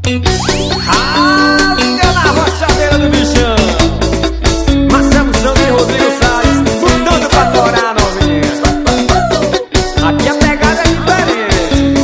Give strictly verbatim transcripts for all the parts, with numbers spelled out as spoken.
Rasga na rochadeira do bichão. Marcelo Santos e Rodrigo Salles, botando pra torar, novinha. Aqui a pegada é diferente.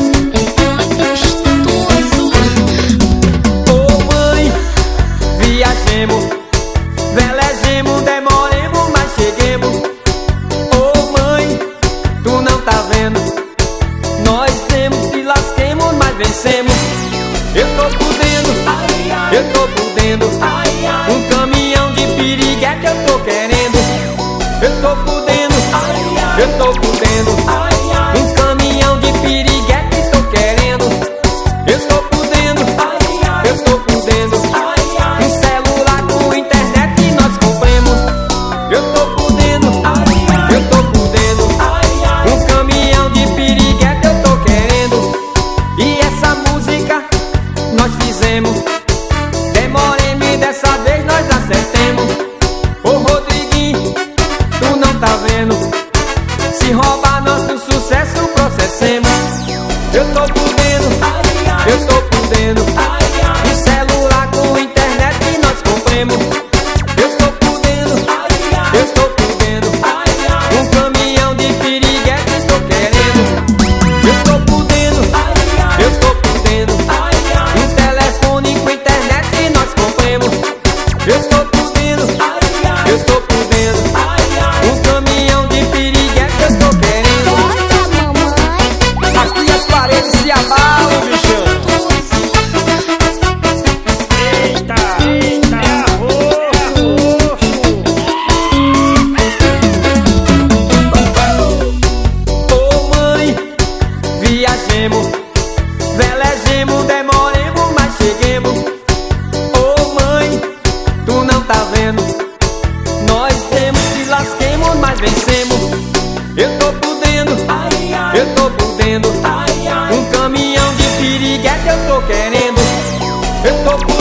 Ô mãe, viajemos, velejemos, demoremos, mas cheguemos. Ô mãe, tu não tá vendo, nós temos, se lasquemos, mas vencemos. Eu tô podendo, eu tô podendo, um caminhão de piriguete eu tô querendo. Eu tô podendo, eu tô podendo, um caminhão de piriguete tô querendo. Eu tô podendo, eu tô podendo, um celular com internet nós compremos. Eu tô podendo, eu tô podendo, um caminhão de piriguete eu tô querendo. E essa música nós fizemos, demoremos e dessa vez nós acertemos. Ô Rodriguinho, tu não tá vendo, se roubar nosso sucesso processemos. Eu tô podendo, eu tô podendo, um celular com internet nós compremos. Eu tô podendo, eu tô podendo, um caminhão de piriguete tô querendo. Eu tô podendo, eu tô podendo, um telefone com internet nós compremos. Eu tô podendo, eu tô podendo, um caminhão de piriguete eu tô querendo. Aqui as paredes se abalam, bichão. Eita, eita, é arroz. Ô mãe, viajemos, velejemos, demoremos, mas cheguemos. Ô mãe, tu não tá vendo, nós temos, se lasquemos, mas vencemos. Eu tô podendo, eu tô podendo, um caminhão de piriguete eu tô querendo. Eu tô podendo,